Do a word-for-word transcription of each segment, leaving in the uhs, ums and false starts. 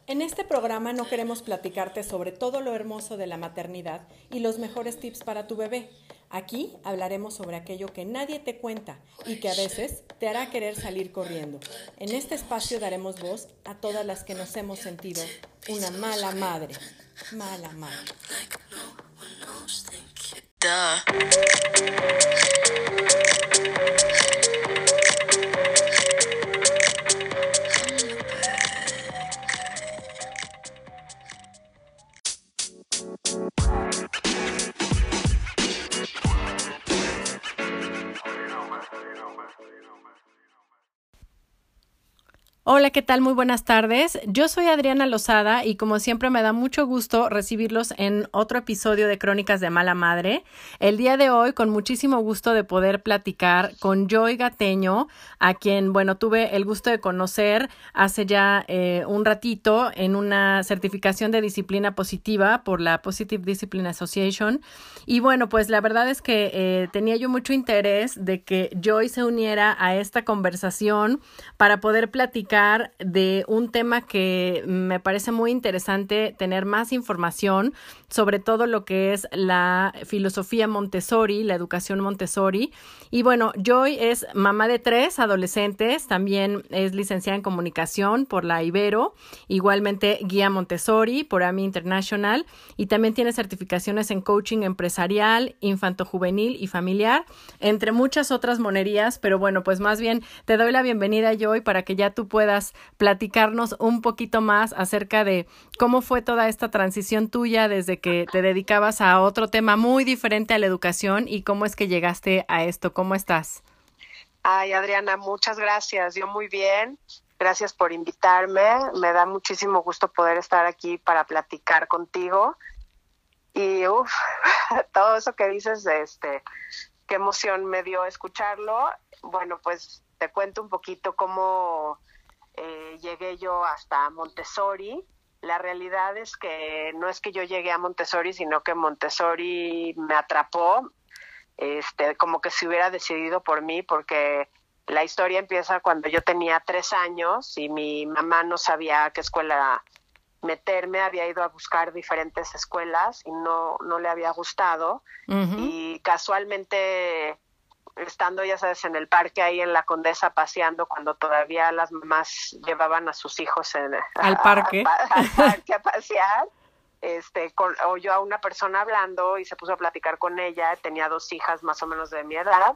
En este programa no queremos platicarte sobre todo lo hermoso de la maternidad y los mejores tips para tu bebé. Aquí hablaremos sobre aquello que nadie te cuenta y que a veces te hará querer salir corriendo. En este espacio daremos voz a todas las que nos hemos sentido una mala madre. Mala madre. Hola, ¿qué tal? Muy buenas tardes. Yo soy Adriana Lozada y como siempre me da mucho gusto recibirlos en otro episodio de Crónicas de Mala Madre. El día de hoy con muchísimo gusto de poder platicar con Joy Gateño, a quien, bueno, tuve el gusto de conocer hace ya eh, un ratito en una certificación de disciplina positiva por la Positive Discipline Association. Y bueno, pues la verdad es que eh, tenía yo mucho interés de que Joy se uniera a esta conversación para poder platicar de un tema que me parece muy interesante tener más información sobre todo lo que es la filosofía Montessori, la educación Montessori. Y bueno, Joy es mamá de tres adolescentes, también es licenciada en comunicación por la Ibero, igualmente guía Montessori por A M I International y también tiene certificaciones en coaching empresarial, infantojuvenil y familiar, entre muchas otras monerías, pero bueno, pues más bien te doy la bienvenida, Joy, para que ya tú puedas platicarnos un poquito más acerca de cómo fue toda esta transición tuya desde que te dedicabas a otro tema muy diferente a la educación y cómo es que llegaste a esto. ¿Cómo estás? Ay, Adriana, muchas gracias. Yo muy bien. Gracias por invitarme. Me da muchísimo gusto poder estar aquí para platicar contigo. Y uff, todo eso que dices, este, qué emoción me dio escucharlo. Bueno, pues te cuento un poquito cómo Eh, llegué yo hasta Montessori. La realidad es que no es que yo llegué a Montessori, sino que Montessori me atrapó, este, como que se hubiera decidido por mí, porque la historia empieza cuando yo tenía tres años y mi mamá no sabía a qué escuela meterme, había ido a buscar diferentes escuelas y no, no le había gustado. Uh-huh. Y casualmente, estando, ya sabes, en el parque ahí en la Condesa paseando, cuando todavía las mamás llevaban a sus hijos en, al parque a, a, al parque a pasear, este, con, oyó a una persona hablando y se puso a platicar con ella. Tenía dos hijas más o menos de mi edad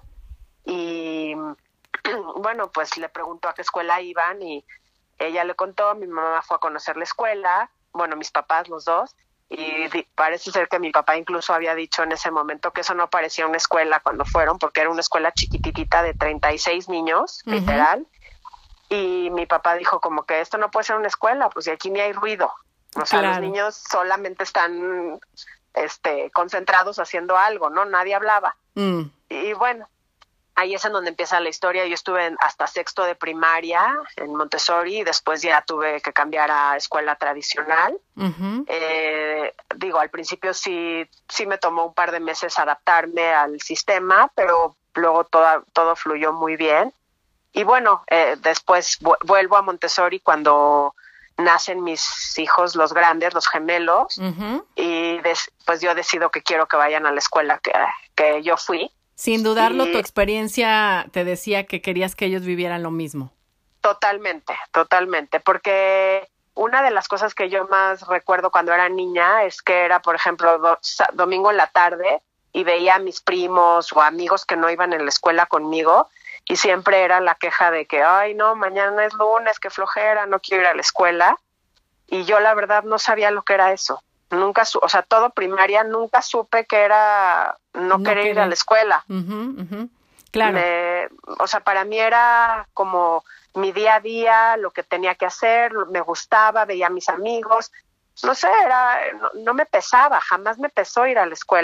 y bueno, pues le preguntó a qué escuela iban y ella le contó. Mi mamá fue a conocer la escuela, bueno, mis papás, los dos. Y di- parece ser que mi papá incluso había dicho en ese momento que eso no parecía una escuela cuando fueron, porque era una escuela chiquititita de treinta y seis niños, uh-huh. literal. Y mi papá dijo como que esto no puede ser una escuela, pues y aquí ni hay ruido. O sea, claro. Los niños solamente están este, concentrados haciendo algo, ¿no? Nadie hablaba. Mm. Y bueno, ahí es en donde empieza la historia. Yo estuve en, hasta sexto de primaria en Montessori y después ya tuve que cambiar a escuela tradicional. Uh-huh. Eh, digo, al principio sí, sí me tomó un par de meses adaptarme al sistema, pero luego toda, todo fluyó muy bien. Y bueno, eh, después vu- vuelvo a Montessori cuando nacen mis hijos, los grandes, los gemelos, uh-huh. y des- pues yo decido que quiero que vayan a la escuela que, que yo fui. Sin dudarlo, y tu experiencia te decía que querías que ellos vivieran lo mismo. Totalmente, totalmente, porque una de las cosas que yo más recuerdo cuando era niña es que era, por ejemplo, do, domingo en la tarde y veía a mis primos o amigos que no iban en la escuela conmigo y siempre era la queja de que, ay, no, mañana es lunes, qué flojera, no quiero ir a la escuela. Y yo la verdad no sabía lo que era eso. Nunca, su- o sea, todo primaria, nunca supe que era no, no querer ir a la escuela. Uh-huh, uh-huh. Claro. Me, o sea, para mí era como mi día a día, lo que tenía que hacer, me gustaba, veía a mis amigos. No sé, era, no, no me pesaba, jamás me pesó ir a la escuela.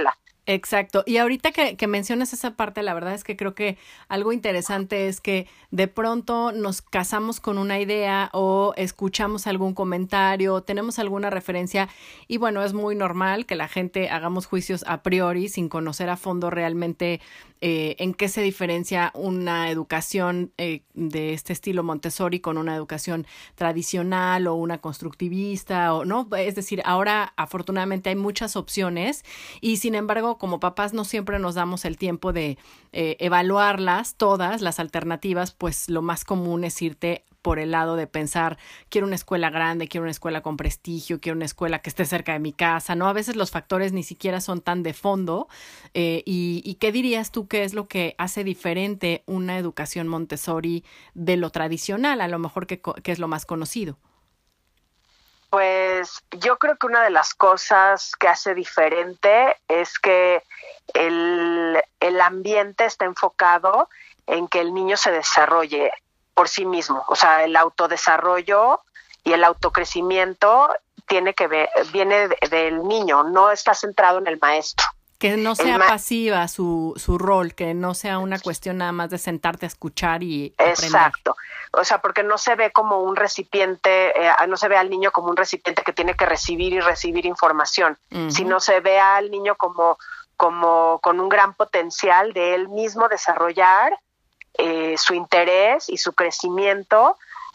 Exacto. Y ahorita que, que mencionas esa parte, la verdad es que creo que algo interesante es que de pronto nos casamos con una idea o escuchamos algún comentario, tenemos alguna referencia y bueno, es muy normal que la gente hagamos juicios a priori sin conocer a fondo realmente eh, en qué se diferencia una educación eh, de este estilo Montessori con una educación tradicional o una constructivista o no. Es decir, ahora afortunadamente hay muchas opciones y sin embargo como papás no siempre nos damos el tiempo de eh, evaluarlas todas, las alternativas, pues lo más común es irte por el lado de pensar, quiero una escuela grande, quiero una escuela con prestigio, quiero una escuela que esté cerca de mi casa, ¿no? A veces los factores ni siquiera son tan de fondo. Eh, y, ¿Y qué dirías tú que es lo que hace diferente una educación Montessori de lo tradicional, a lo mejor que, que es lo más conocido? Pues yo creo que una de las cosas que hace diferente es que el, el ambiente está enfocado en que el niño se desarrolle por sí mismo. O sea, el autodesarrollo y el autocrecimiento tiene que ver, viene de, del niño, no está centrado en el maestro. Que no sea ma- pasiva su, su rol, que no sea una cuestión nada más de sentarte a escuchar y aprender. Exacto. O sea, porque no se ve como un recipiente, eh, no se ve al niño como un recipiente que tiene que recibir y recibir información, uh-huh. sino se ve al niño como, como con un gran potencial de él mismo desarrollar eh, su interés y su crecimiento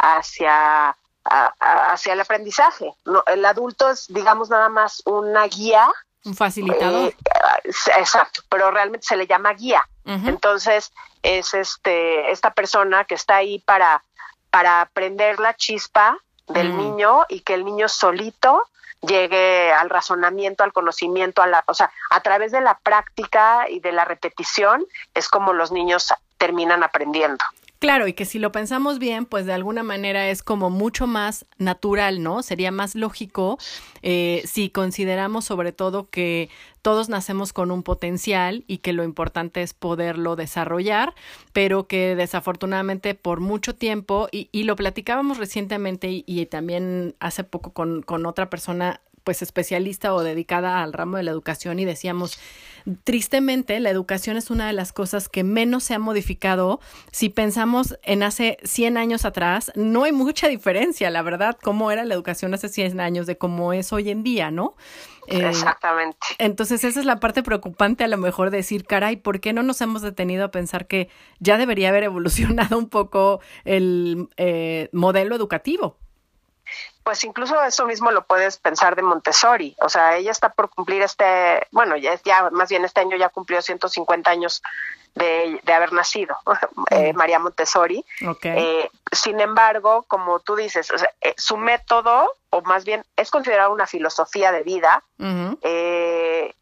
hacia, a, a, hacia el aprendizaje. No, el adulto es, digamos, nada más una guía. Un facilitador. Eh, exacto, pero realmente se le llama guía. Uh-huh. Entonces, es este esta persona que está ahí para, para prender la chispa del uh-huh. niño y que el niño solito llegue al razonamiento, al conocimiento, a la, o sea, a través de la práctica y de la repetición es como los niños terminan aprendiendo. Claro, y que si lo pensamos bien, pues de alguna manera es como mucho más natural, ¿no? Sería más lógico eh, si consideramos sobre todo que todos nacemos con un potencial y que lo importante es poderlo desarrollar, pero que desafortunadamente por mucho tiempo, y, y lo platicábamos recientemente y, y también hace poco con, con otra persona pues especialista o dedicada al ramo de la educación y decíamos, tristemente, la educación es una de las cosas que menos se ha modificado. Si pensamos en hace cien años atrás, no hay mucha diferencia, la verdad, cómo era la educación hace cien años de cómo es hoy en día, ¿no? Eh, Exactamente. Entonces esa es la parte preocupante a lo mejor de decir, caray, ¿por qué no nos hemos detenido a pensar que ya debería haber evolucionado un poco el eh, modelo educativo? Pues incluso eso mismo lo puedes pensar de Montessori. O sea, ella está por cumplir este, bueno, ya, ya más bien este año ya cumplió ciento cincuenta años de, de haber nacido, mm. eh, María Montessori. Okay. Eh, sin embargo, como tú dices, o sea, eh, su método, o más bien es considerado una filosofía de vida, uh-huh. eh,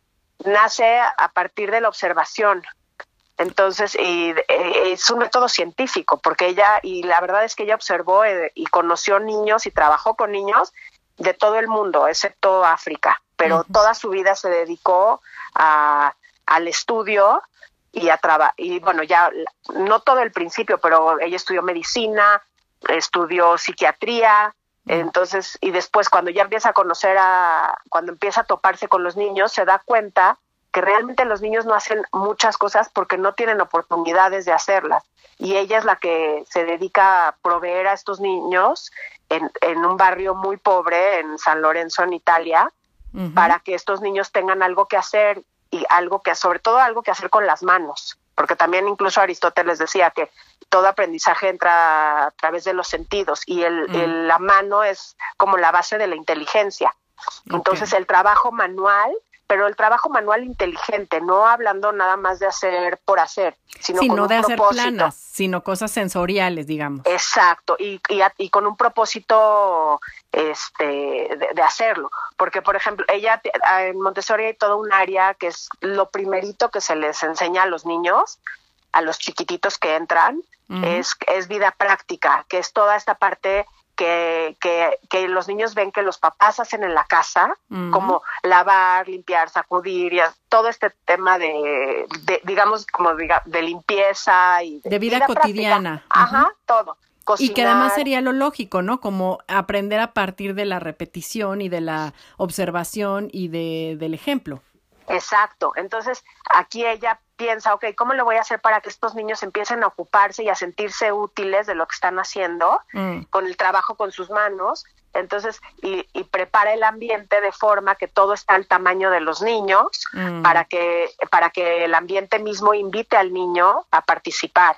nace a partir de la observación. Entonces, y, eh, es un método científico, porque ella, y la verdad es que ella observó eh, y conoció niños y trabajó con niños de todo el mundo, excepto África, pero uh-huh. toda su vida se dedicó a, al estudio y a trabajar, y bueno, ya no todo el principio, pero ella estudió medicina, estudió psiquiatría, uh-huh. entonces, y después cuando ya empieza a conocer a, cuando empieza a toparse con los niños, se da cuenta que realmente los niños no hacen muchas cosas porque no tienen oportunidades de hacerlas. Y ella es la que se dedica a proveer a estos niños en, en un barrio muy pobre, en San Lorenzo, en Italia, uh-huh. para que estos niños tengan algo que hacer y algo que, sobre todo algo que hacer con las manos. Porque también incluso Aristóteles decía que todo aprendizaje entra a través de los sentidos y el, uh-huh. el, la mano es como la base de la inteligencia. Okay. Entonces el trabajo manual, pero el trabajo manual inteligente, no hablando nada más de hacer por hacer, sino sí, con no un de hacer propósito. Planas, sino cosas sensoriales, digamos. Exacto, y, y, y con un propósito este de, de hacerlo. Porque, por ejemplo, ella en Montessori hay todo un área que es lo primerito que se les enseña a los niños, a los chiquititos que entran, uh-huh. es, es vida práctica, que es toda esta parte Que, que, que los niños ven que los papás hacen en la casa, uh-huh. como lavar, limpiar, sacudir, y todo este tema de, de digamos, como diga, de limpieza y de, de vida, vida cotidiana. Uh-huh. Ajá, todo. Cocinar. Y que además sería lo lógico, ¿no? Como aprender a partir de la repetición y de la observación y de del ejemplo. Exacto. Entonces, aquí ella piensa, ok, ¿cómo lo voy a hacer para que estos niños empiecen a ocuparse y a sentirse útiles de lo que están haciendo mm. con el trabajo con sus manos? Entonces, y, y prepara el ambiente de forma que todo está al tamaño de los niños, mm. para que, para que el ambiente mismo invite al niño a participar.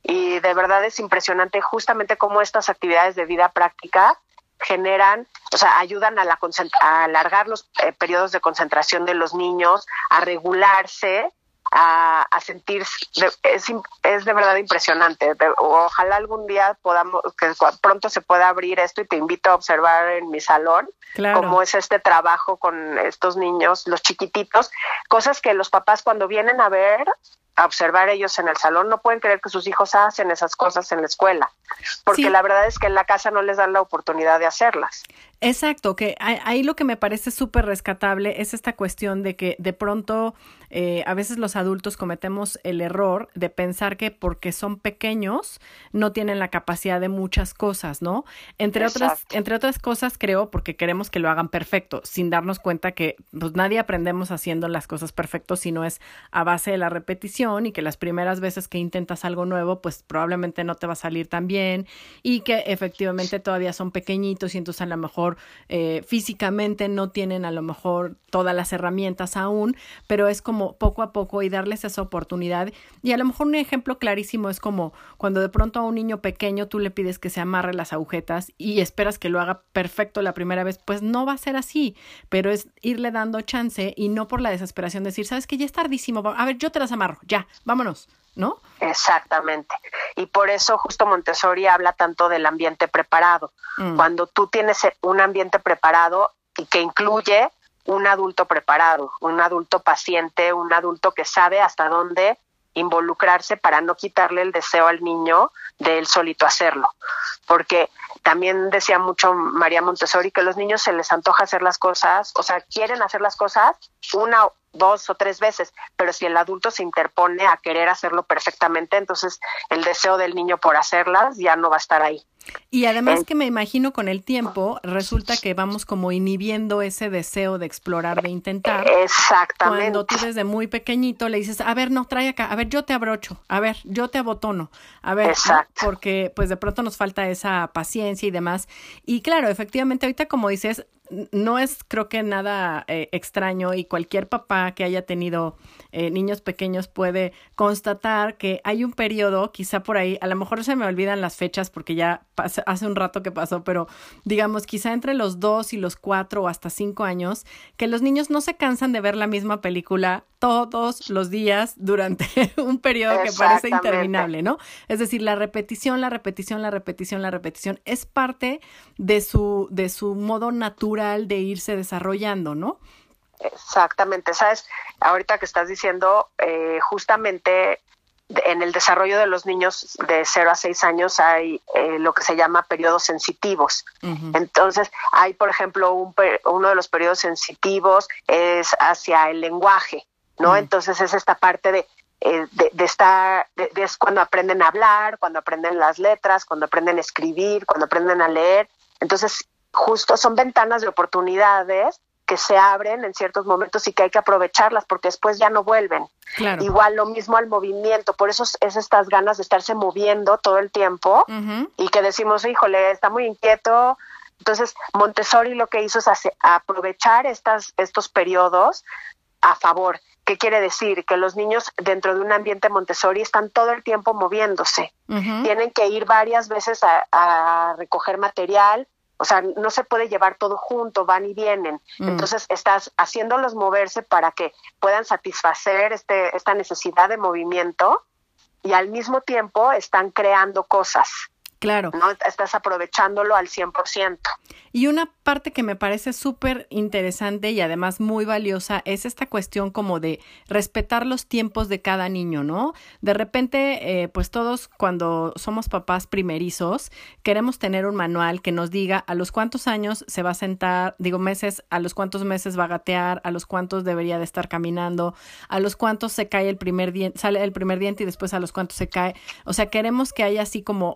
Y de verdad es impresionante justamente cómo estas actividades de vida práctica generan, o sea, ayudan a, la a alargar los eh, periodos de concentración de los niños, a regularse, a, a sentirse, de, es, es de verdad impresionante. De, ojalá algún día podamos, que pronto se pueda abrir esto, y te invito a observar en mi salón, claro, cómo es este trabajo con estos niños, los chiquititos, cosas que los papás cuando vienen a ver, a observar ellos en el salón, no pueden creer que sus hijos hacen esas cosas en la escuela, porque sí, la verdad es que en la casa no les dan la oportunidad de hacerlas. Exacto, que ahí lo que me parece súper rescatable es esta cuestión de que de pronto eh, a veces los adultos cometemos el error de pensar que porque son pequeños no tienen la capacidad de muchas cosas, ¿no? Entre Exacto. otras, entre otras cosas, creo, porque queremos que lo hagan perfecto, sin darnos cuenta que pues nadie aprendemos haciendo las cosas perfectos, sino es a base de la repetición, y que las primeras veces que intentas algo nuevo, pues probablemente no te va a salir tan bien, y que efectivamente todavía son pequeñitos y entonces a lo mejor Eh, físicamente no tienen a lo mejor todas las herramientas aún, pero es como poco a poco y darles esa oportunidad. Y a lo mejor un ejemplo clarísimo es como cuando de pronto a un niño pequeño tú le pides que se amarre las agujetas y esperas que lo haga perfecto la primera vez, pues no va a ser así, pero es irle dando chance y no por la desesperación decir, sabes que ya es tardísimo, a ver, yo te las amarro, ya, vámonos, ¿no? Exactamente. Y por eso justo Montessori habla tanto del ambiente preparado. Mm. Cuando tú tienes un ambiente preparado y que incluye un adulto preparado, un adulto paciente, un adulto que sabe hasta dónde involucrarse para no quitarle el deseo al niño de él solito hacerlo. Porque también decía mucho María Montessori que a los niños se les antoja hacer las cosas, o sea, quieren hacer las cosas una, dos o tres veces, pero si el adulto se interpone a querer hacerlo perfectamente, entonces el deseo del niño por hacerlas ya no va a estar ahí. Y además eh, que me imagino con el tiempo resulta que vamos como inhibiendo ese deseo de explorar, de intentar. Exactamente. Cuando tú desde muy pequeñito le dices, a ver, no, trae acá, a ver, yo te abrocho, a ver, yo te abotono, a ver, Exacto. ¿no? Porque pues de pronto nos falta esa paciencia y demás. Y claro, efectivamente ahorita como dices, no es creo que nada eh, extraño, y cualquier papá que haya tenido eh, niños pequeños puede constatar que hay un periodo, quizá por ahí, a lo mejor se me olvidan las fechas porque ya pas- hace un rato que pasó, pero digamos quizá entre los dos y los cuatro o hasta cinco años, que los niños no se cansan de ver la misma película todos los días durante un periodo que parece interminable, ¿no? Es decir, la repetición, la repetición, la repetición, la repetición es parte de su, de su modo natural de irse desarrollando, ¿no? Exactamente, sabes, ahorita que estás diciendo, eh, justamente en el desarrollo de los niños de cero a seis años hay eh, lo que se llama periodos sensitivos. Uh-huh. Entonces, hay, por ejemplo, un, uno de los periodos sensitivos es hacia el lenguaje, ¿no? Uh-huh. Entonces es esta parte de eh, de, de estar, de, de es cuando aprenden a hablar, cuando aprenden las letras, cuando aprenden a escribir, cuando aprenden a leer. Entonces, justo son ventanas de oportunidades que se abren en ciertos momentos y que hay que aprovecharlas porque después ya no vuelven. Claro. Igual lo mismo al movimiento, por eso es estas ganas de estarse moviendo todo el tiempo. Uh-huh. Y que decimos, híjole, está muy inquieto. Entonces, Montessori lo que hizo es hacer, aprovechar estas, estos periodos a favor. ¿Qué quiere decir? Que los niños dentro de un ambiente Montessori están todo el tiempo moviéndose. Uh-huh. Tienen que ir varias veces a, a recoger material. O sea, no se puede llevar todo junto, van y vienen. Mm. Entonces, estás haciéndolos moverse para que puedan satisfacer este, esta necesidad de movimiento y al mismo tiempo están creando cosas. Claro. ¿No? Estás aprovechándolo al cien por ciento. Y una parte que me parece súper interesante y además muy valiosa es esta cuestión como de respetar los tiempos de cada niño, ¿no? De repente, eh, pues todos cuando somos papás primerizos queremos tener un manual que nos diga a los cuántos años se va a sentar, digo meses, a los cuántos meses va a gatear, a los cuántos debería de estar caminando, a los cuántos se cae el primer diente, sale el primer diente y después a los cuántos se cae. O sea, queremos que haya así como un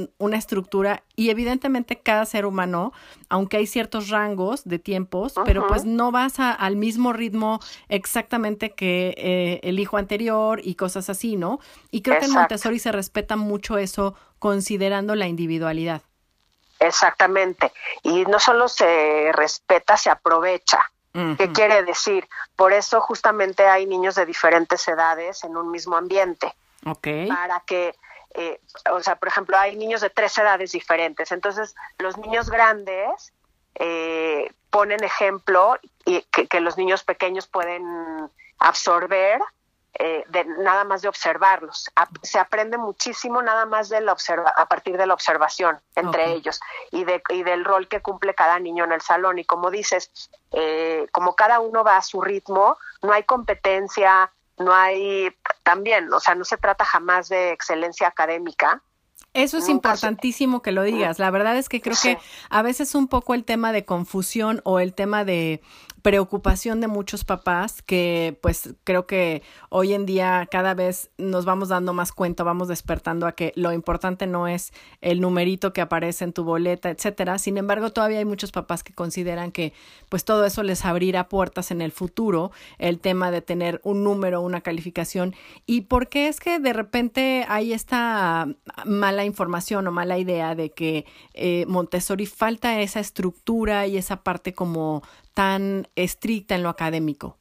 un, una estructura y evidentemente cada ser humano, aunque hay ciertos rangos de tiempos, uh-huh. pero pues no vas a, al mismo ritmo exactamente que eh, el hijo anterior y cosas así, ¿no? Y creo Exacto. que en Montessori se respeta mucho eso considerando la individualidad. Exactamente. Y no solo se respeta, se aprovecha. Uh-huh. ¿Qué quiere decir? Por eso justamente hay niños de diferentes edades en un mismo ambiente. Okay. Para que, eh, o sea, por ejemplo, hay niños de tres edades diferentes. Entonces, los niños grandes eh, ponen ejemplo y que, que los niños pequeños pueden absorber eh, de nada más de observarlos. A, se aprende muchísimo nada más de la observa, a partir de la observación entre okay. ellos y, de, y del rol que cumple cada niño en el salón. Y como dices, eh, como cada uno va a su ritmo, no hay competencia. No hay, también, o sea, no se trata jamás de excelencia académica. Eso es Nunca importantísimo se... que lo digas. La verdad es que creo sí. que a veces un poco el tema de confusión o el tema de preocupación de muchos papás que pues creo que hoy en día cada vez nos vamos dando más cuenta, vamos despertando a que lo importante no es el numerito que aparece en tu boleta, etcétera. Sin embargo, todavía hay muchos papás que consideran que pues todo eso les abrirá puertas en el futuro, el tema de tener un número, una calificación. ¿Y por qué es que de repente hay esta mala información o mala idea de que eh, Montessori falta esa estructura y esa parte como tan estricta en lo académico?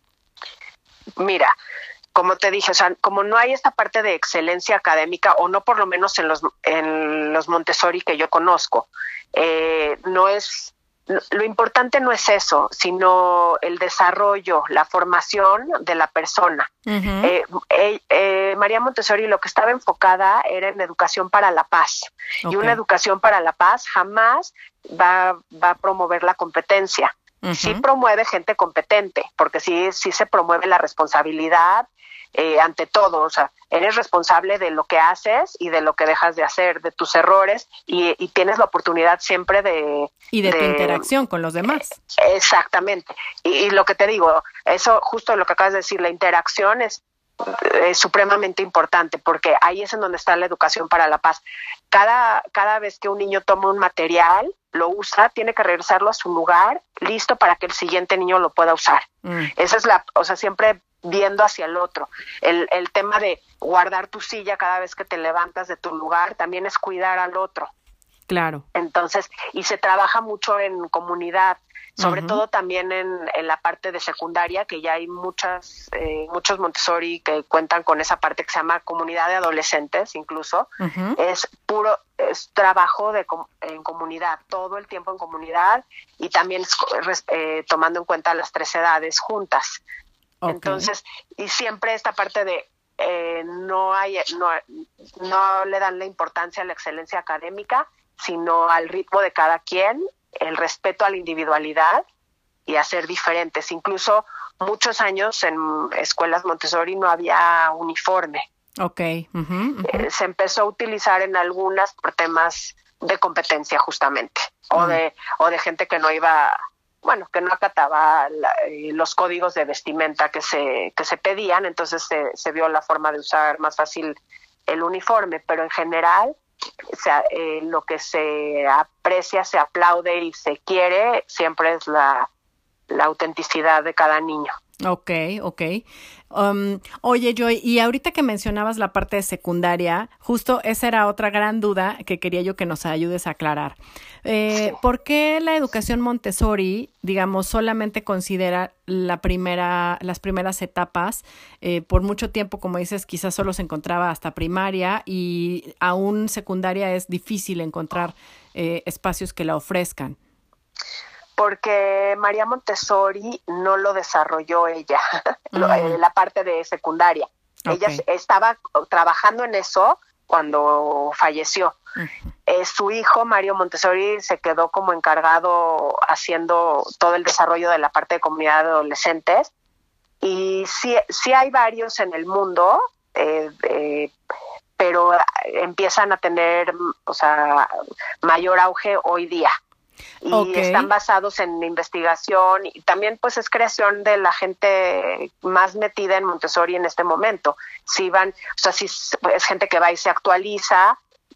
Mira, como te dije, o sea, como no hay esta parte de excelencia académica, o no por lo menos en los en los Montessori que yo conozco, eh, no es lo importante no es eso, sino el desarrollo, la formación de la persona. Uh-huh. Eh, eh, eh, María Montessori lo que estaba enfocada era en educación para la paz. Okay. Y una educación para la paz jamás va, va a promover la competencia. Uh-huh. Sí promueve gente competente, porque sí, sí se promueve la responsabilidad eh, ante todo. O sea, eres responsable de lo que haces y de lo que dejas de hacer, de tus errores, y, y tienes la oportunidad siempre de... Y de, de tu interacción con los demás. Exactamente. Y, y lo que te digo, eso justo lo que acabas de decir, la interacción es, es supremamente importante, porque ahí es en donde está la educación para la paz. Cada, cada vez que un niño toma un material, lo usa, tiene que regresarlo a su lugar, listo para que el siguiente niño lo pueda usar. Mm. Esa es la, o sea, siempre viendo hacia el otro. El, el tema de guardar tu silla cada vez que te levantas de tu lugar también es cuidar al otro. Claro. Entonces, y se trabaja mucho en comunidad, sobre uh-huh. todo también en, en la parte de secundaria, que ya hay muchas, eh, muchos Montessori que cuentan con esa parte que se llama comunidad de adolescentes, incluso. Uh-huh. Es puro, es trabajo de en comunidad, todo el tiempo en comunidad, y también eh, tomando en cuenta las tres edades juntas. Okay. Entonces, y siempre esta parte de eh, no hay, no, no le dan la importancia a la excelencia académica, sino al ritmo de cada quien, el respeto a la individualidad y a ser diferentes. Incluso muchos años en escuelas Montessori no había uniforme. Okay. Uh-huh, uh-huh. Eh, se empezó a utilizar en algunas por temas de competencia justamente, uh-huh. o de o de gente que no iba, bueno, que no acataba la, eh, los códigos de vestimenta que se que se pedían, entonces se, se vio la forma de usar más fácil el uniforme, pero en general o sea, eh, lo que se aprecia, se aplaude y se quiere siempre es la, la autenticidad de cada niño. Ok, ok. Um, oye, Joy, y ahorita que mencionabas la parte de secundaria, justo esa era otra gran duda que quería yo que nos ayudes a aclarar. Eh, sí. ¿Por qué la educación Montessori, digamos, solamente considera la primera, las primeras etapas? Eh, por mucho tiempo, como dices, quizás solo se encontraba hasta primaria y aún secundaria es difícil encontrar eh, espacios que la ofrezcan. Porque María Montessori no lo desarrolló ella, mm. la parte de secundaria. Okay. Ella estaba trabajando en eso cuando falleció. Uh-huh. Eh, su hijo, Mario Montessori, se quedó como encargado haciendo todo el desarrollo de la parte de comunidad de adolescentes. Y sí, sí hay varios en el mundo, eh, eh, pero empiezan a tener, o sea, mayor auge hoy día. Y okay. están basados en investigación y también pues es creación de la gente más metida en Montessori en este momento. Si van, o sea, si es gente que va y se actualiza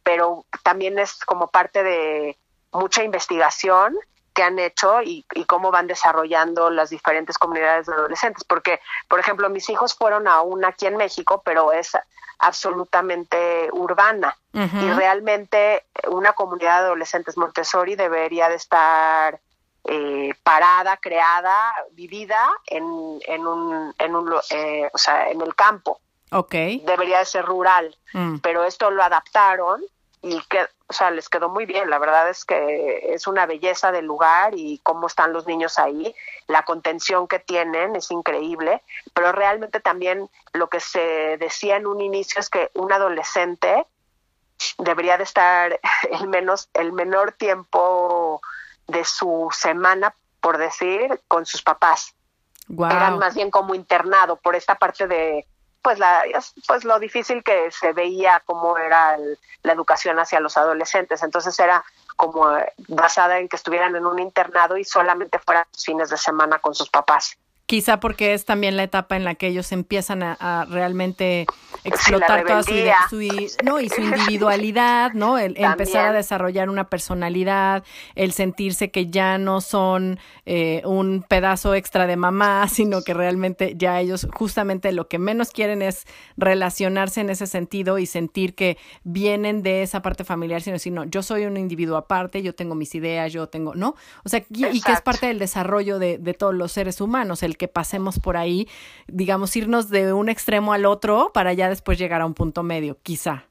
pero también es como parte de mucha investigación que han hecho y, y cómo van desarrollando las diferentes comunidades de adolescentes. Porque, por ejemplo, mis hijos fueron a una aquí en México, pero es absolutamente urbana. Uh-huh. Y realmente una comunidad de adolescentes Montessori debería de estar eh, parada, creada, vivida en, en un, en un eh, o sea, en el campo. Okay. Debería de ser rural, mm. pero esto lo adaptaron y que, o sea, les quedó muy bien. La verdad es que es una belleza del lugar y cómo están los niños ahí, la contención que tienen es increíble, pero realmente también lo que se decía en un inicio es que un adolescente debería de estar el menos el menor tiempo de su semana, por decir, con sus papás. Wow. Eran más bien como internado por esta parte de pues la pues lo difícil que se veía cómo era el, la educación hacia los adolescentes. Entonces era como basada en que estuvieran en un internado y solamente fueran los fines de semana con sus papás. Quizá porque es también la etapa en la que ellos empiezan a, a realmente explotar sí, toda su, idea, su, no, y su individualidad, ¿no? El también. Empezar a desarrollar una personalidad, el sentirse que ya no son eh, un pedazo extra de mamá, sino que realmente ya ellos justamente lo que menos quieren es relacionarse en ese sentido y sentir que vienen de esa parte familiar, sino decir, no, yo soy un individuo aparte, yo tengo mis ideas, yo tengo, ¿no? O sea, y, y que es parte del desarrollo de, de todos los seres humanos, el que pasemos por ahí, digamos, irnos de un extremo al otro para ya después llegar a un punto medio, quizá.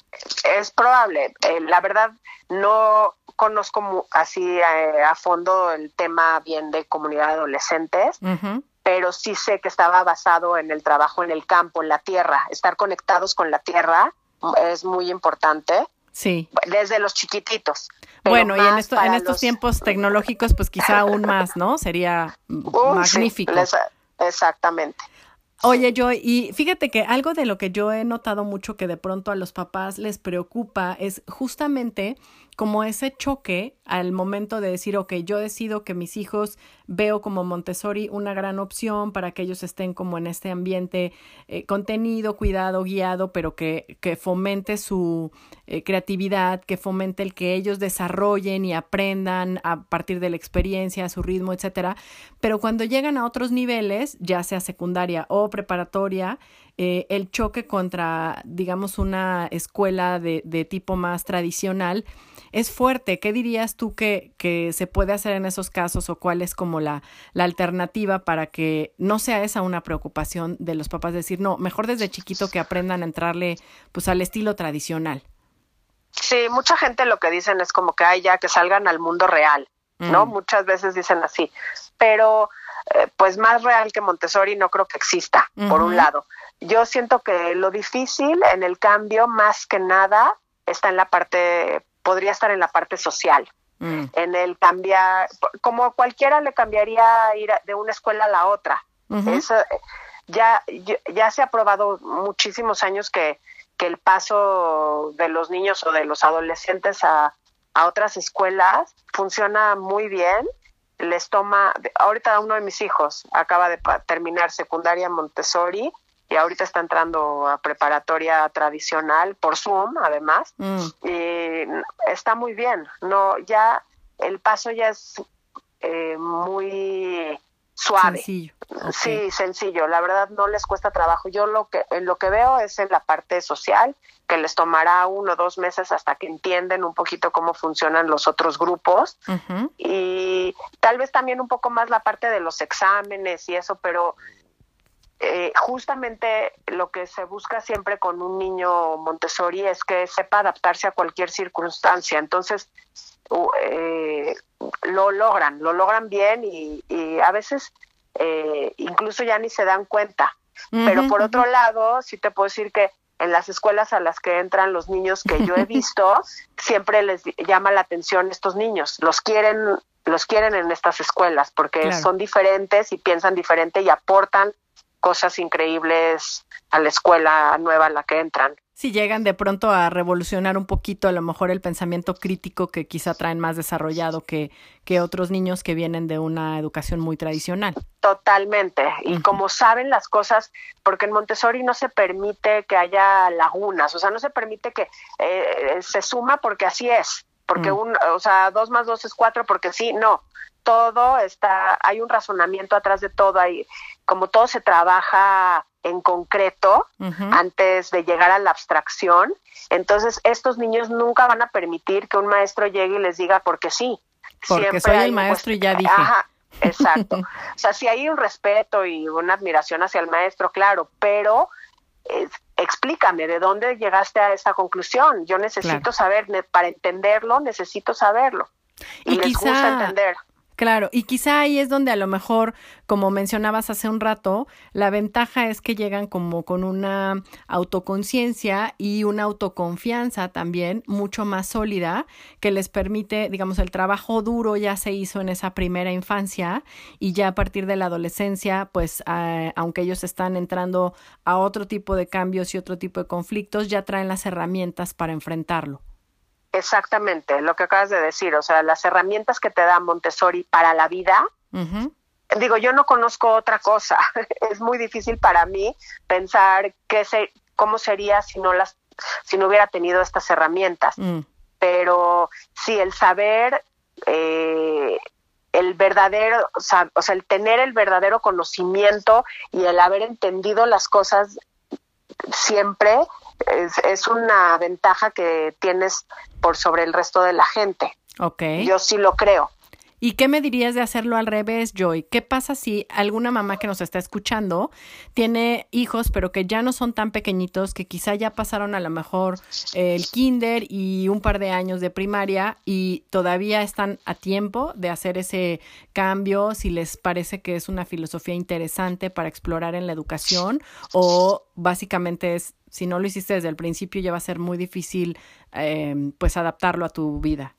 Es probable. Eh, la verdad, no conozco mu- así eh, a fondo el tema bien de comunidad de adolescentes, uh-huh. pero sí sé que estaba basado en el trabajo en el campo, en la tierra. Estar conectados con la tierra es muy importante. Sí. Desde los chiquititos. Bueno, y en, esto, en estos los... tiempos tecnológicos, pues quizá aún más, ¿no? Sería uh, magnífico. Sí, les, exactamente. Oye, Joy, y fíjate que algo de lo que yo he notado mucho que de pronto a los papás les preocupa es justamente como ese choque al momento de decir, ok, yo decido que mis hijos veo como Montessori una gran opción para que ellos estén como en este ambiente eh, contenido, cuidado, guiado, pero que, que fomente su eh, creatividad, que fomente el que ellos desarrollen y aprendan a partir de la experiencia, a su ritmo, etcétera. Pero cuando llegan a otros niveles, ya sea secundaria o preparatoria, eh, el choque contra, digamos, una escuela de, de tipo más tradicional es fuerte. ¿Qué dirías tú que, que se puede hacer en esos casos o cuál es como la, la alternativa para que no sea esa una preocupación de los papás? Decir, no, mejor desde chiquito que aprendan a entrarle pues al estilo tradicional. Sí, mucha gente lo que dicen es como que ay, ya que salgan al mundo real, ¿no? Mm. Muchas veces dicen así, pero eh, pues más real que Montessori no creo que exista, uh-huh. por un lado. Yo siento que lo difícil en el cambio, más que nada, está en la parte, podría estar en la parte social, mm. en el cambiar, como cualquiera le cambiaría ir de una escuela a la otra. Uh-huh. Eso, ya, ya se ha probado muchísimos años que, que el paso de los niños o de los adolescentes a, a otras escuelas funciona muy bien. Les toma, ahorita uno de mis hijos acaba de terminar secundaria Montessori y ahorita está entrando a preparatoria tradicional por Zoom, además, mm. y está muy bien. No, ya el paso ya es eh, muy suave. Sencillo. Okay. Sí, sencillo. La verdad no les cuesta trabajo. Yo lo que en lo que veo es en la parte social, que les tomará uno o dos meses hasta que entienden un poquito cómo funcionan los otros grupos. Uh-huh. Y tal vez también un poco más la parte de los exámenes y eso, pero Eh, justamente lo que se busca siempre con un niño Montessori es que sepa adaptarse a cualquier circunstancia. Entonces eh, lo logran, lo logran bien y, y a veces eh, incluso ya ni se dan cuenta. Uh-huh, Pero por uh-huh. otro lado, sí te puedo decir que en las escuelas a las que entran los niños que yo he visto, siempre les llama la atención estos niños. Los quieren, los quieren en estas escuelas porque claro. son diferentes y piensan diferente y aportan cosas increíbles a la escuela nueva a la que entran. Sí, llegan de pronto a revolucionar un poquito a lo mejor el pensamiento crítico que quizá traen más desarrollado que, que otros niños que vienen de una educación muy tradicional. Totalmente. Y uh-huh. como saben las cosas, porque en Montessori no se permite que haya lagunas, o sea, no se permite que eh, se suma porque así es, porque uh-huh. un, o sea, dos más dos es cuatro porque sí, no. Todo está, hay un razonamiento atrás de todo, hay, como todo se trabaja en concreto uh-huh. antes de llegar a la abstracción, entonces estos niños nunca van a permitir que un maestro llegue y les diga porque sí. Porque Siempre soy el hay, maestro pues, y ya dije. Ajá, exacto. O sea, sí hay un respeto y una admiración hacia el maestro, claro, pero eh, explícame, ¿de dónde llegaste a esta conclusión? Yo necesito claro. saber, para entenderlo, necesito saberlo. Y, y les quizá... gusta entender. Claro, y quizá ahí es donde a lo mejor, como mencionabas hace un rato, la ventaja es que llegan como con una autoconciencia y una autoconfianza también mucho más sólida que les permite, digamos, el trabajo duro ya se hizo en esa primera infancia y ya a partir de la adolescencia, pues eh, aunque ellos están entrando a otro tipo de cambios y otro tipo de conflictos, ya traen las herramientas para enfrentarlo. Exactamente, lo que acabas de decir, o sea, las herramientas que te da Montessori para la vida, uh-huh. digo, yo no conozco otra cosa, es muy difícil para mí pensar qué se, cómo sería si no las, si no hubiera tenido estas herramientas, uh-huh. pero sí, el saber, eh, el verdadero, o sea, o sea, el tener el verdadero conocimiento y el haber entendido las cosas siempre es, es una ventaja que tienes por sobre el resto de la gente. Okay. Yo sí lo creo. ¿Y qué me dirías de hacerlo al revés, Joy? ¿Qué pasa si alguna mamá que nos está escuchando tiene hijos, pero que ya no son tan pequeñitos, que quizá ya pasaron a lo mejor eh, el kinder y un par de años de primaria y todavía están a tiempo de hacer ese cambio, si les parece que es una filosofía interesante para explorar en la educación, o básicamente es, si no lo hiciste desde el principio, ya va a ser muy difícil eh, pues adaptarlo a tu vida?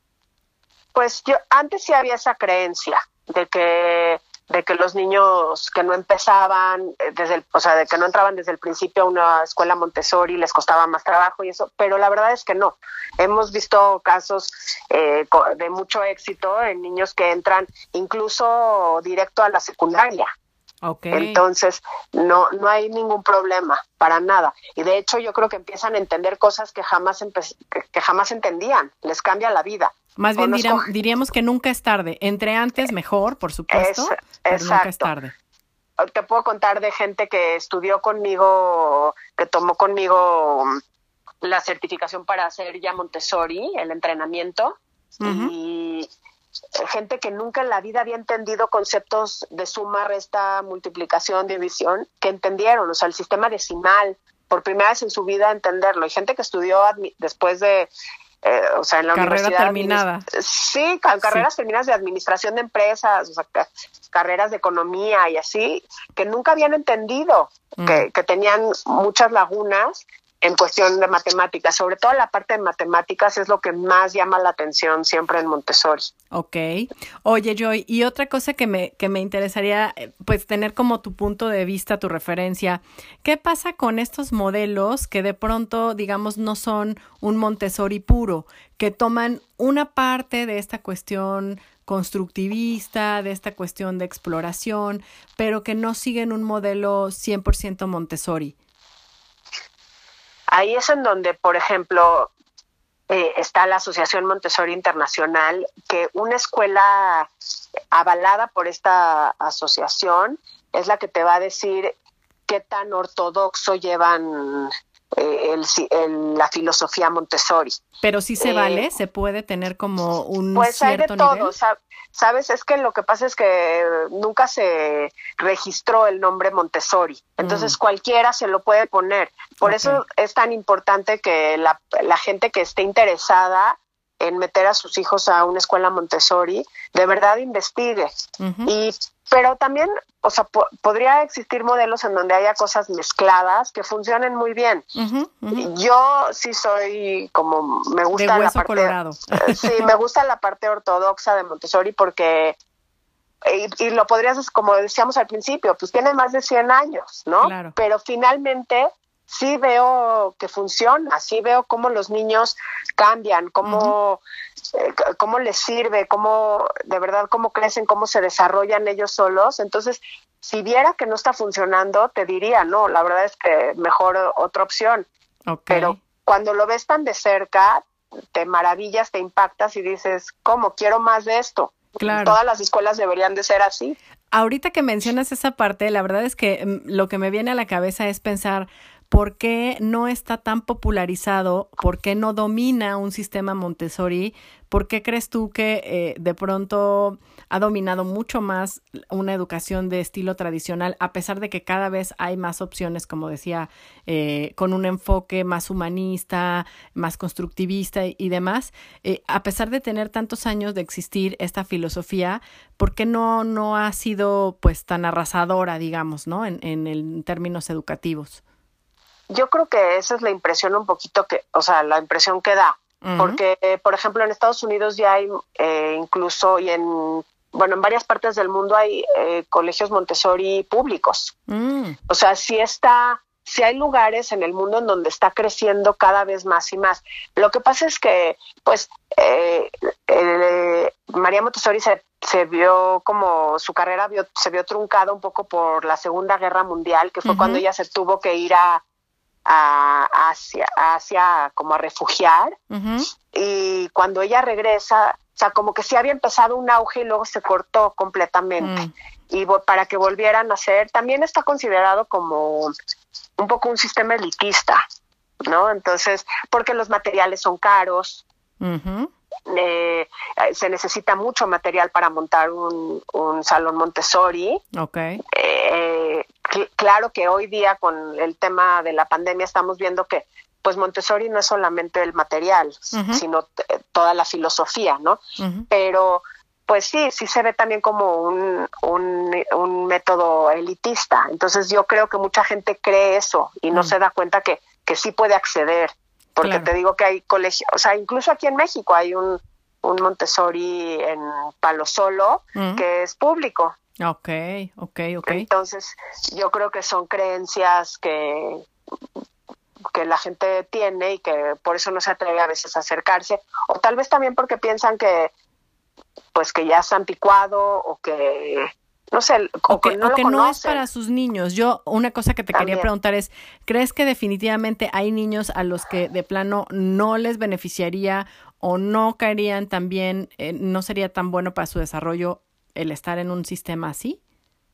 Pues yo antes sí había esa creencia de que de que los niños que no empezaban desde el, o sea, de que no entraban desde el principio a una escuela Montessori les costaba más trabajo y eso, pero la verdad es que no. Hemos visto casos eh, de mucho éxito en niños que entran incluso directo a la secundaria. Okay. Entonces, no no hay ningún problema, para nada. Y de hecho, yo creo que empiezan a entender cosas que jamás empe- que, que jamás entendían. Les cambia la vida. Más bien dirán, diríamos que nunca es tarde. Entre antes, mejor, por supuesto, es, pero exacto. Nunca es tarde. Te puedo contar de gente que estudió conmigo, que tomó conmigo la certificación para hacer ya Montessori, el entrenamiento, uh-huh. y gente que nunca en la vida había entendido conceptos de suma, resta, multiplicación, división, que entendieron, o sea, el sistema decimal, por primera vez en su vida entenderlo. Y gente que estudió admi- después de, eh, o sea, en la Carrera universidad. terminada. Administ- sí, carreras sí. terminadas de administración de empresas, o sea, ca- carreras de economía y así, que nunca habían entendido, mm. que, que tenían muchas lagunas en cuestión de matemáticas, sobre todo la parte de matemáticas es lo que más llama la atención siempre en Montessori. Ok. Oye, Joy, y otra cosa que me, que me interesaría, pues, tener como tu punto de vista, tu referencia, ¿qué pasa con estos modelos que de pronto, digamos, no son un Montessori puro, que toman una parte de esta cuestión constructivista, de esta cuestión de exploración, pero que no siguen un modelo cien por ciento Montessori? Ahí es en donde, por ejemplo, eh, está la Asociación Montessori Internacional, que una escuela avalada por esta asociación es la que te va a decir qué tan ortodoxo llevan eh, el, el, la filosofía Montessori. Pero sí se eh, vale, se puede tener como un pues cierto hay de todo, nivel. ¿sabes? ¿Sabes? Es que lo que pasa es que nunca se registró el nombre Montessori, entonces mm. cualquiera se lo puede poner. Por okay. eso es tan importante que la, la gente que esté interesada en meter a sus hijos a una escuela Montessori, de verdad investigue. Uh-huh. Y pero también, o sea, po- podría existir modelos en donde haya cosas mezcladas que funcionen muy bien. Uh-huh, uh-huh. Yo sí soy como, me gusta de hueso la parte colorado. Sí, me gusta la parte ortodoxa de Montessori porque y, y lo podrías, como decíamos al principio, pues tiene más de cien años, ¿no? Claro. Pero finalmente sí veo que funciona, sí veo cómo los niños cambian, cómo, uh-huh. eh, cómo les sirve, cómo de verdad cómo crecen, cómo se desarrollan ellos solos. Entonces, si viera que no está funcionando, te diría, no, la verdad es que mejor otra opción. Okay. Pero cuando lo ves tan de cerca, te maravillas, te impactas y dices, ¿cómo? Quiero más de esto. Claro. Todas las escuelas deberían de ser así. Ahorita que mencionas esa parte, la verdad es que mm, lo que me viene a la cabeza es pensar por qué no está tan popularizado, por qué no domina un sistema Montessori, por qué crees tú que eh, de pronto ha dominado mucho más una educación de estilo tradicional, a pesar de que cada vez hay más opciones, como decía, eh, con un enfoque más humanista, más constructivista y, y demás. Eh, a pesar de tener tantos años de existir esta filosofía, ¿por qué no, no ha sido pues tan arrasadora, digamos, ¿no? En, en, el, en términos educativos. Yo creo que esa es la impresión un poquito que, o sea, la impresión que da. Uh-huh. Porque, eh, por ejemplo, en Estados Unidos ya hay eh, incluso y en, bueno, en varias partes del mundo hay eh, colegios Montessori públicos. Uh-huh. O sea, sí está, sí hay lugares en el mundo en donde está creciendo cada vez más y más. Lo que pasa es que, pues, eh, eh, María Montessori se, se vio como, su carrera vio, se vio truncada un poco por la Segunda Guerra Mundial, que fue uh-huh. cuando ella se tuvo que ir a a Asia, a Asia como a refugiar, uh-huh. y cuando ella regresa, o sea, como que sí había empezado un auge y luego se cortó completamente, uh-huh. y para que volvieran a ser, también está considerado como un poco un sistema elitista, ¿no? Entonces, porque los materiales son caros, uh-huh. eh, se necesita mucho material para montar un, un salón Montessori. Okay. Eh, cl- claro que hoy día con el tema de la pandemia estamos viendo que pues Montessori no es solamente el material, uh-huh. sino t- toda la filosofía, ¿no? Uh-huh. Pero pues sí, sí se ve también como un, un, un método elitista. Entonces yo creo que mucha gente cree eso y no uh-huh. se da cuenta que, que sí puede acceder. Porque claro. te digo que hay colegios, o sea, incluso aquí en México hay un, un Montessori en Palo Solo uh-huh. que es público. Okay, okay, okay. Entonces, yo creo que son creencias que, que la gente tiene y que por eso no se atreve a veces a acercarse. O tal vez también porque piensan que, pues que ya es anticuado o que... No sé, o, o que, que, no, o que no es para sus niños. Yo, una cosa que te También. quería preguntar es, ¿crees que definitivamente hay niños a los que de plano no les beneficiaría o no caerían tan bien, eh, no sería tan bueno para su desarrollo el estar en un sistema así?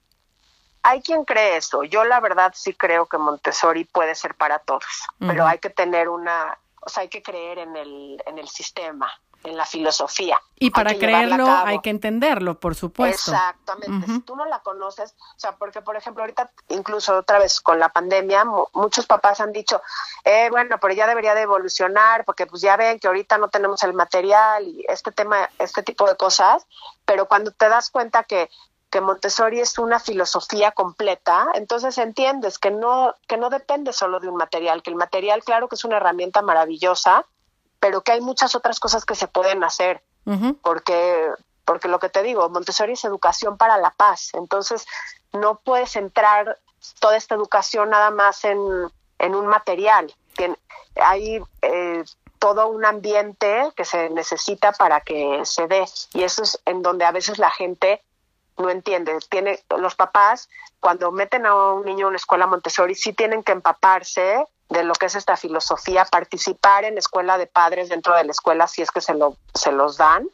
Hay quien cree eso. Yo la verdad sí creo que Montessori puede ser para todos, uh-huh. pero hay que tener una, o sea, hay que creer en el, en el sistema, en la filosofía. Y para creerlo hay que entenderlo, por supuesto. Exactamente. Uh-huh. Si tú no la conoces, o sea, porque por ejemplo ahorita incluso otra vez con la pandemia, m- muchos papás han dicho, eh, bueno, pero ya debería de evolucionar porque pues ya ven que ahorita no tenemos el material y este tema, este tipo de cosas, pero cuando te das cuenta que que Montessori es una filosofía completa, entonces entiendes que no que no depende solo de un material, que el material claro que es una herramienta maravillosa, pero que hay muchas otras cosas que se pueden hacer, uh-huh. porque porque lo que te digo, Montessori es educación para la paz, entonces no puedes centrar toda esta educación nada más en, en un material, Tien, hay eh, todo un ambiente que se necesita para que se dé, y eso es en donde a veces la gente no entiende. Tiene, los papás, cuando meten a un niño a una escuela Montessori, sí tienen que empaparse de lo que es esta filosofía, participar en escuela de padres dentro de la escuela si es que se, lo, se los dan,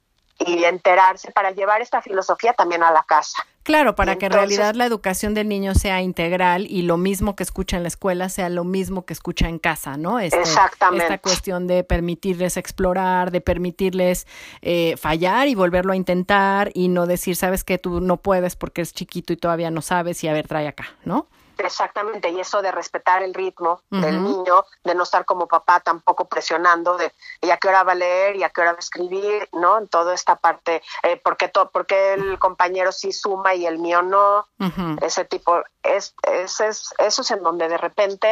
y enterarse para llevar esta filosofía también a la casa. Claro, para Entonces, que en realidad la educación del niño sea integral y lo mismo que escucha en la escuela sea lo mismo que escucha en casa, ¿no? Este, exactamente. Esta cuestión de permitirles explorar, de permitirles eh, fallar y volverlo a intentar y no decir, sabes que tú no puedes porque eres chiquito y todavía no sabes y a ver, trae acá, ¿no? Exactamente, y eso de respetar el ritmo uh-huh. del niño, de no estar como papá tampoco presionando de y a qué hora va a leer y a qué hora va a escribir, ¿no? En toda esta parte, eh, porque to, porque el compañero sí suma y el mío no, uh-huh. ese tipo, es, es, es, eso es en donde de repente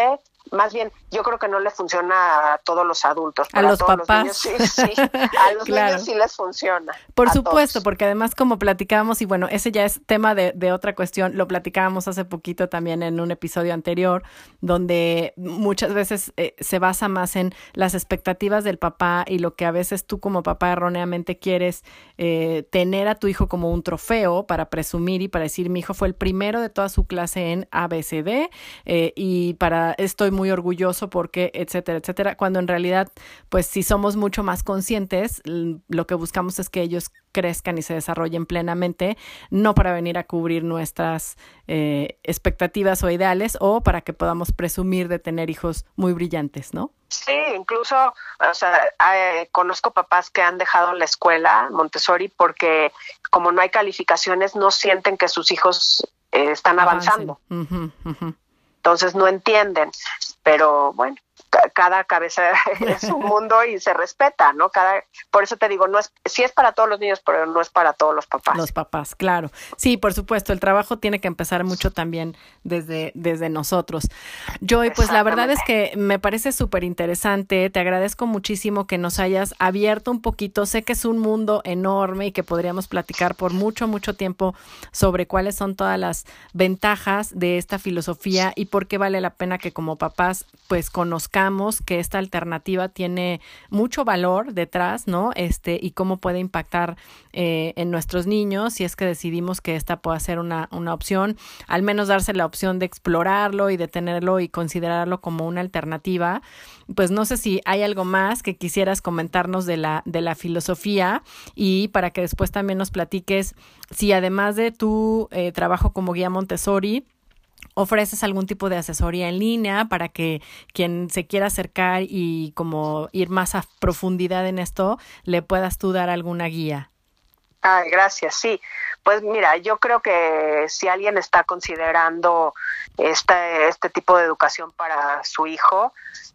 más bien, yo creo que no le funciona a todos los adultos. A los todos papás. Los niños, sí, sí. A los Claro. niños sí les funciona. Por a supuesto, todos. porque además como platicábamos, y bueno, ese ya es tema de, de otra cuestión, lo platicábamos hace poquito también en un episodio anterior, donde muchas veces eh, se basa más en las expectativas del papá y lo que a veces tú como papá erróneamente quieres eh, tener a tu hijo como un trofeo para presumir y para decir, mi hijo fue el primero de toda su clase en A B C D eh, y para estoy muy orgulloso porque, etcétera, etcétera, cuando en realidad, pues si somos mucho más conscientes, lo que buscamos es que ellos crezcan y se desarrollen plenamente, no para venir a cubrir nuestras eh, expectativas o ideales o para que podamos presumir de tener hijos muy brillantes, ¿no? Sí, incluso, o sea, eh, conozco papás que han dejado la escuela Montessori porque como no hay calificaciones, no sienten que sus hijos eh, están avanzando. Uh-huh, uh-huh. Entonces no entienden, pero bueno, ca- cada cabeza es un mundo y se respeta, ¿no? Cada, por eso te digo, no es, sí es para todos los niños, pero no es para todos los papás. Los papás, claro. Sí, por supuesto, el trabajo tiene que empezar mucho también desde, desde nosotros. Joy, pues la verdad es que me parece súper interesante, te agradezco muchísimo que nos hayas abierto un poquito, sé que es un mundo enorme y que podríamos platicar por mucho, mucho tiempo sobre cuáles son todas las ventajas de esta filosofía y por qué vale la pena que como papás pues conozcamos que esta alternativa tiene mucho valor detrás, ¿no? Este, y cómo puede impactar eh, en nuestros niños si es que decidimos que esta pueda ser una, una opción, al menos darse la opción de explorarlo y de tenerlo y considerarlo como una alternativa. Pues no sé si hay algo más que quisieras comentarnos de la, de la filosofía y para que después también nos platiques si además de tu eh, trabajo como guía Montessori, ¿ofreces algún tipo de asesoría en línea para que quien se quiera acercar y como ir más a profundidad en esto, le puedas tú dar alguna guía? Ay, gracias, sí. Pues mira, yo creo que si alguien está considerando este, este tipo de educación para su hijo,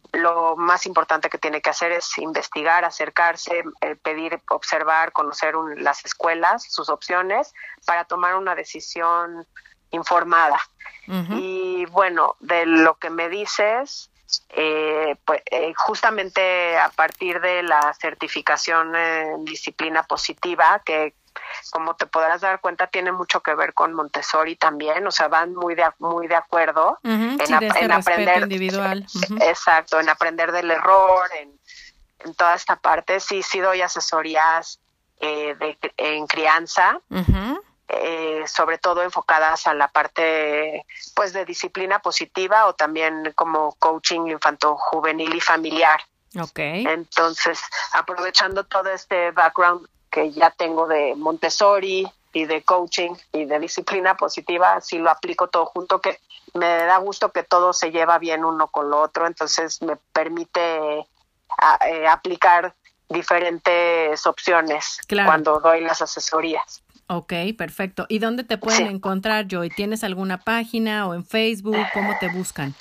lo más importante que tiene que hacer es investigar, acercarse, eh, pedir, observar, conocer un, las escuelas, sus opciones, para tomar una decisión informada. Uh-huh. Y bueno, de lo que me dices, eh, pues eh, justamente a partir de la certificación en disciplina positiva, que como te podrás dar cuenta tiene mucho que ver con Montessori también, o sea, van muy de muy de acuerdo uh-huh, en, sí, de ap- en aprender individual. Uh-huh. Exacto, en aprender del error, en, en toda esta parte. Sí, sí doy asesorías eh, de, en crianza. Uh-huh. Eh, sobre todo enfocadas a la parte pues de disciplina positiva o también como coaching infanto-juvenil y familiar. Okay. Entonces, aprovechando todo este background que ya tengo de Montessori y de coaching y de disciplina positiva, sí lo aplico todo junto, que me da gusto que todo se lleva bien uno con lo otro, entonces me permite a, eh, aplicar diferentes opciones claro. cuando doy las asesorías. Ok, perfecto. ¿Y dónde te pueden sí. encontrar, Joy? ¿Tienes alguna página o en Facebook? ¿Cómo te buscan?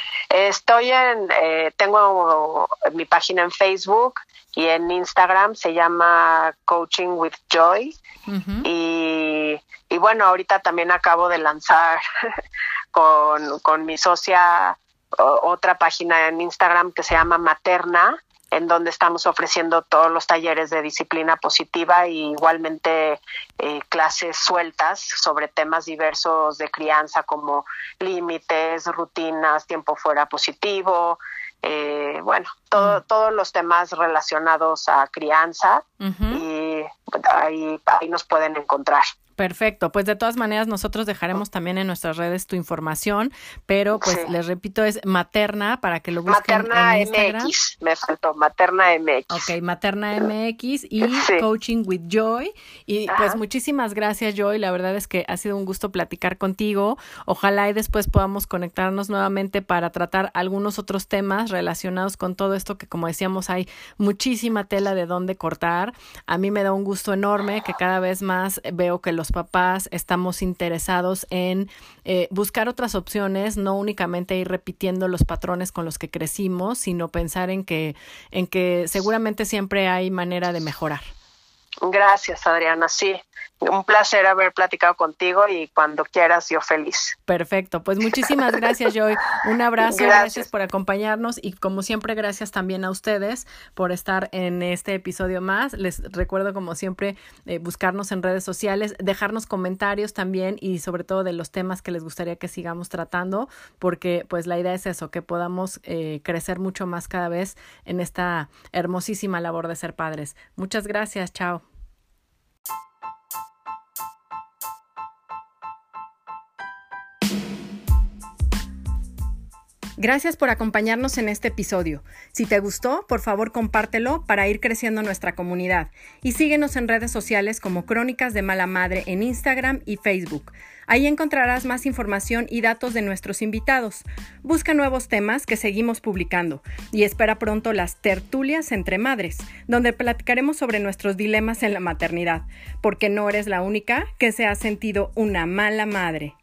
Estoy en, eh, tengo mi página en Facebook y en Instagram, se llama Coaching with Joy. Uh-huh. y, y bueno, ahorita también acabo de lanzar con, con mi socia otra página en Instagram que se llama Materna, en donde estamos ofreciendo todos los talleres de disciplina positiva y igualmente eh, clases sueltas sobre temas diversos de crianza como límites, rutinas, tiempo fuera positivo, eh, bueno, todo, uh-huh. todos los temas relacionados a crianza uh-huh. y ahí, ahí nos pueden encontrar. Perfecto, pues de todas maneras nosotros dejaremos también en nuestras redes tu información, pero pues sí. les repito, es Materna para que lo busquen Materna en Instagram. M X, me faltó, Materna M X. Ok, Materna M X y sí. Coaching with Joy. Y Ajá. pues muchísimas gracias, Joy, la verdad es que ha sido un gusto platicar contigo. Ojalá y después podamos conectarnos nuevamente para tratar algunos otros temas relacionados con todo esto que, como decíamos, hay muchísima tela de dónde cortar. A mí me da un gusto enorme que cada vez más veo que los papás estamos interesados en eh, buscar otras opciones, no únicamente ir repitiendo los patrones con los que crecimos, sino pensar en que, en que seguramente siempre hay manera de mejorar. Gracias, Adriana, sí. Un placer haber platicado contigo y cuando quieras, yo feliz. Perfecto, pues muchísimas gracias, Joy. Un abrazo, Gracias. gracias por acompañarnos y como siempre, gracias también a ustedes por estar en este episodio más. Les recuerdo como siempre eh, buscarnos en redes sociales, dejarnos comentarios también y sobre todo de los temas que les gustaría que sigamos tratando, porque pues la idea es eso, que podamos eh, crecer mucho más cada vez en esta hermosísima labor de ser padres. Muchas gracias, chao. Gracias por acompañarnos en este episodio. Si te gustó, por favor compártelo para ir creciendo nuestra comunidad y síguenos en redes sociales como Crónicas de Mala Madre en Instagram y Facebook. Ahí encontrarás más información y datos de nuestros invitados. Busca nuevos temas que seguimos publicando y espera pronto las tertulias entre madres, donde platicaremos sobre nuestros dilemas en la maternidad, porque no eres la única que se ha sentido una mala madre.